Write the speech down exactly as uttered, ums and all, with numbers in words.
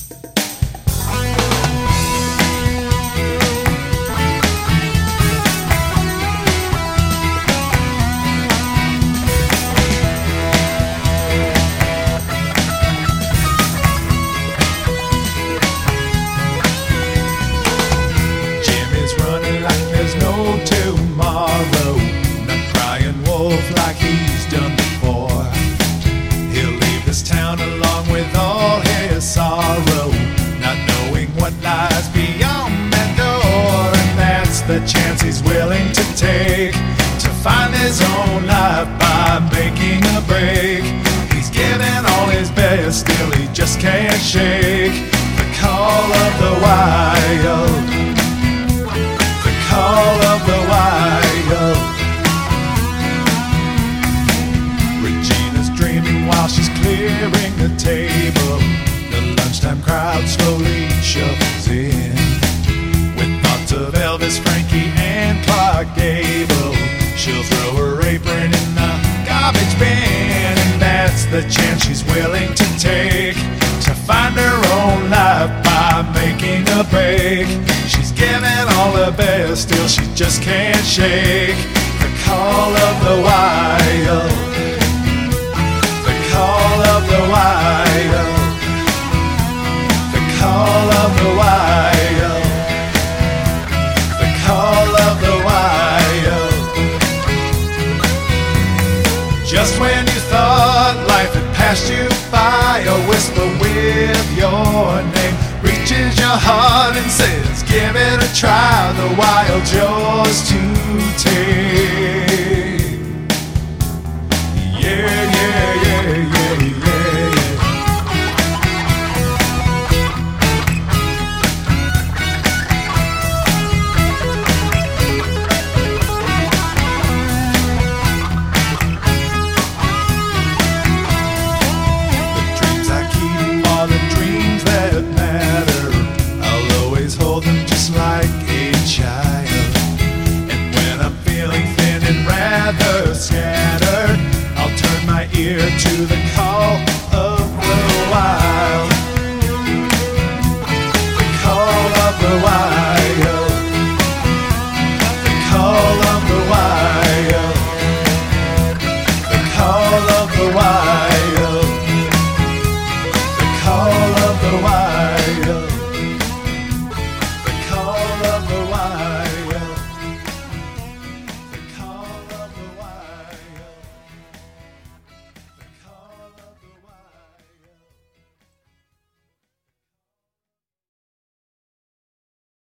Tomorrow, not crying wolf like he's done before. He'll leave this town along with all his sorrow, not knowing what lies beyond that door. And that's the chance he's willing to take, to find his own life by making a break. He's giving all his best, still he just can't shake the call of the wild, the call of the wild. Regina's dreaming while she's clearing the table. The lunchtime crowd slowly shuffles in, with thoughts of Elvis, Frankie, and Clark Gable. She'll throw her apron in the garbage bin, and that's the chance she's willing to take, to find her own life by making a break. She's giving all her best, still she just can't shake the call of the wild, the call of the wild, the call of the wild, the call of the wild. Just when you thought life had passed you by, a whisper with your name reaches your heart and says, give it a try, the wild's yours to take.